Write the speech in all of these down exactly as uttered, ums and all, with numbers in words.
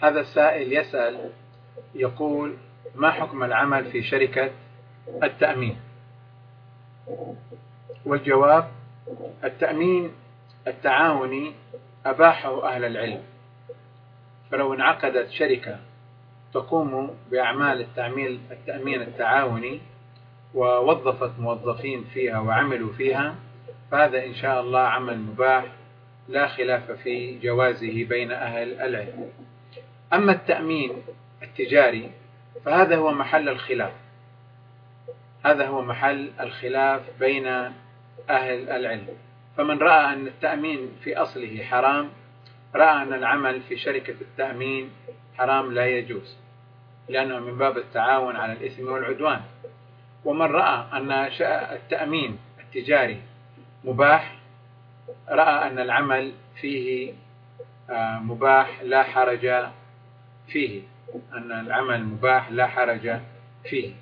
هذا السائل يسأل يقول: ما حكم العمل في شركة التأمين؟ والجواب: التأمين التعاوني أباحه أهل العلم، فلو انعقدت شركة تقوم بأعمال التأمين التأمين التعاوني ووظفت موظفين فيها وعملوا فيها، فهذا إن شاء الله عمل مباح لا خلاف في جوازه بين أهل العلم. أما التأمين التجاري فهذا هو محل الخلاف، هذا هو محل الخلاف بين أهل العلم. فمن رأى أن التأمين في أصله حرام رأى أن العمل في شركة التأمين حرام لا يجوز، لأنه من باب التعاون على الإثم والعدوان. ومن رأى أن التأمين التجاري مباح رأى أن العمل فيه مباح لا حرج فيه، أن العمل مباح لا حرج فيه.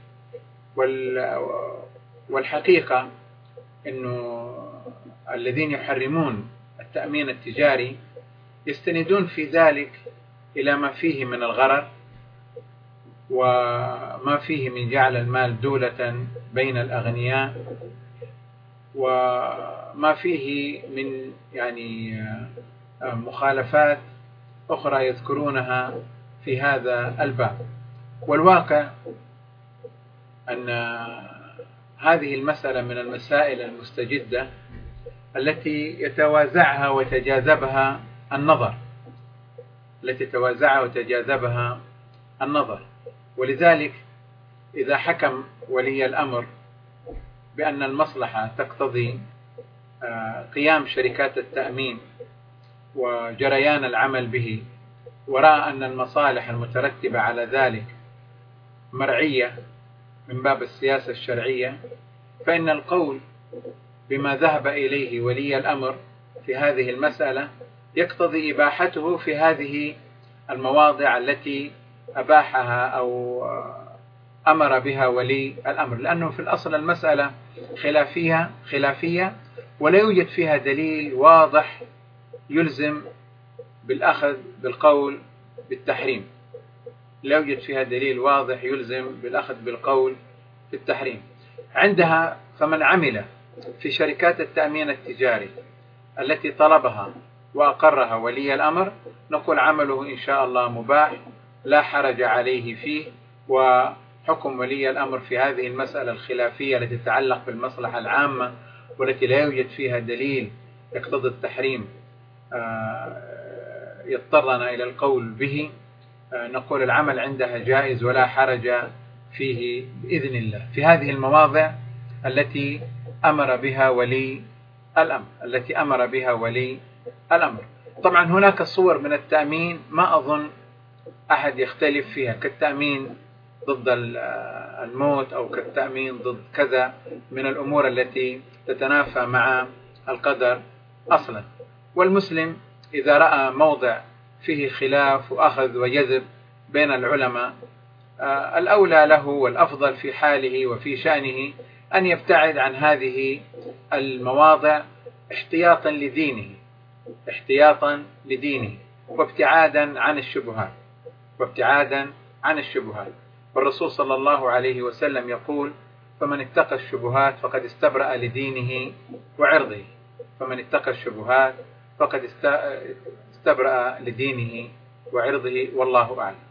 والحقيقة أنه الذين يحرمون التأمين التجاري يستندون في ذلك إلى ما فيه من الغرر وما فيه من جعل المال دولة بين الأغنياء وما فيه من يعني مخالفات أخرى يذكرونها في هذا الباب. والواقع أن هذه المسألة من المسائل المستجدة التي يتوازعها وتجاذبها النظر التي توازعها وتجاذبها النظر ولذلك إذا حكم ولي الأمر بأن المصلحة تقتضي قيام شركات التأمين وجريان العمل به، ورأى أن المصالح المترتبة على ذلك مرعية من باب السياسة الشرعية، فإن القول بما ذهب إليه ولي الأمر في هذه المسألة يقتضي إباحته في هذه المواضع التي أباحها أو أمر بها ولي الأمر، لأنه في الأصل المسألة خلافية خلافية ولا يوجد فيها دليل واضح يلزم بالأخذ بالقول بالتحريم، لا يوجد فيها دليل واضح يلزم بالأخذ بالقول بالتحريم. عندها فمن عمل في شركات التأمين التجاري التي طلبها وأقرها ولي الأمر نقول عمله إن شاء الله مباح لا حرج عليه فيه، وحكم ولي الأمر في هذه المسألة الخلافية التي تتعلق بالمصلحة العامة والتي لا يوجد فيها دليل يقتضي التحريم يضطرنا إلى القول به، نقول العمل عندها جائز ولا حرج فيه بإذن الله في هذه المواضع التي أمر بها ولي الأمر التي أمر بها ولي الأمر. طبعا هناك صور من التأمين ما أظن أحد يختلف فيها، كالتأمين ضد الموت أو كالتأمين ضد كذا من الأمور التي تتنافى مع القدر أصلا. والمسلم إذا رأى موضع فيه خلاف وأخذ وجذب بين العلماء الأولى له والأفضل في حاله وفي شأنه أن يبتعد عن هذه المواضع احتياطا لدينه احتياطا لدينه وابتعادا عن الشبهات وابتعادا عن الشبهات. والرسول صلى الله عليه وسلم يقول: فمن اتقى الشبهات فقد استبرأ لدينه وعرضه فمن اتقى الشبهات فقد استبرأ لدينه وعرضه، والله أعلم.